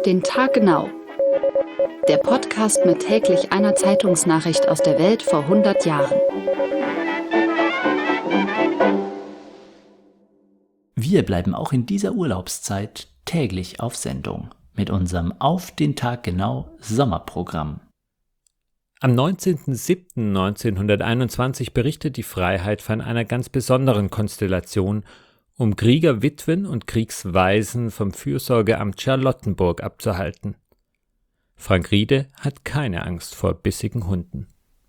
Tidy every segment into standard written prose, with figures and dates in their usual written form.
den Tag genau. Der Podcast mit täglich einer Zeitungsnachricht aus der Welt vor 100 Jahren. Wir bleiben auch in dieser Urlaubszeit täglich auf Sendung mit unserem Auf den Tag genau Sommerprogramm. Am 19.07.1921 berichtet die Freiheit von einer ganz besonderen Konstellation, um Kriegerwitwen und Kriegswaisen vom Fürsorgeamt Charlottenburg abzuhalten. Frank Riede hat keine Angst vor bissigen Hunden.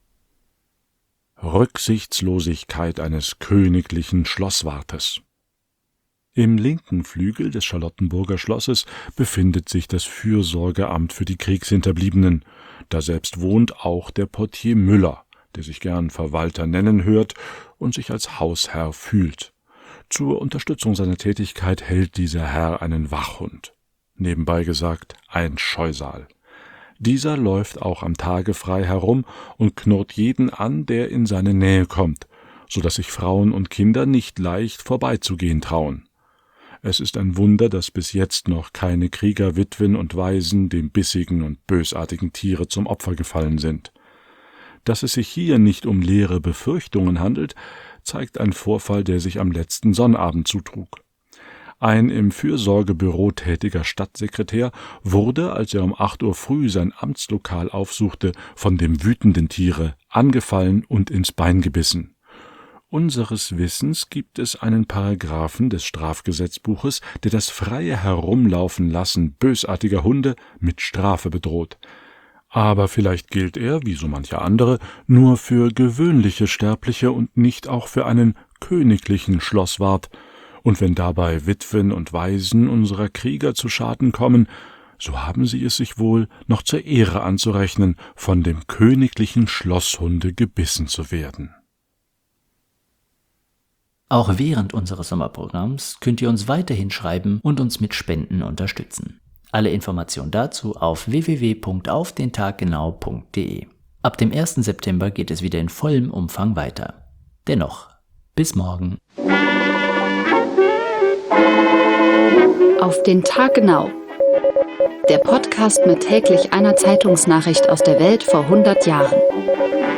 Rücksichtslosigkeit eines königlichen Schlosswartes. Im linken Flügel des Charlottenburger Schlosses befindet sich das Fürsorgeamt für die Kriegshinterbliebenen. Daselbst wohnt auch der Portier Müller, der sich gern Verwalter nennen hört und sich als Hausherr fühlt. Zur Unterstützung seiner Tätigkeit hält dieser Herr einen Wachhund. Nebenbei gesagt, ein Scheusal. Dieser läuft auch am Tage frei herum und knurrt jeden an, der in seine Nähe kommt, so dass sich Frauen und Kinder nicht leicht vorbeizugehen trauen. Es ist ein Wunder, dass bis jetzt noch keine Kriegerwitwen und Waisen dem bissigen und bösartigen Tiere zum Opfer gefallen sind. Dass es sich hier nicht um leere Befürchtungen handelt, zeigt ein Vorfall, der sich am letzten Sonnabend zutrug. Ein im Fürsorgebüro tätiger Stadtsekretär wurde, als er um 8 Uhr früh sein Amtslokal aufsuchte, von dem wütenden Tiere angefallen und ins Bein gebissen. Unseres Wissens gibt es einen Paragraphen des Strafgesetzbuches, der das freie Herumlaufen lassen bösartiger Hunde mit Strafe bedroht. Aber vielleicht gilt er, wie so mancher andere, nur für gewöhnliche Sterbliche und nicht auch für einen königlichen Schlosswart. Und wenn dabei Witwen und Waisen unserer Krieger zu Schaden kommen, so haben sie es sich wohl noch zur Ehre anzurechnen, von dem königlichen Schlosshunde gebissen zu werden. Auch während unseres Sommerprogramms könnt ihr uns weiterhin schreiben und uns mit Spenden unterstützen. Alle Informationen dazu auf www.aufdentaggenau.de. Ab dem 1. September geht es wieder in vollem Umfang weiter. Dennoch, bis morgen. Auf den Tag genau. Der Podcast mit täglich einer Zeitungsnachricht aus der Welt vor 100 Jahren.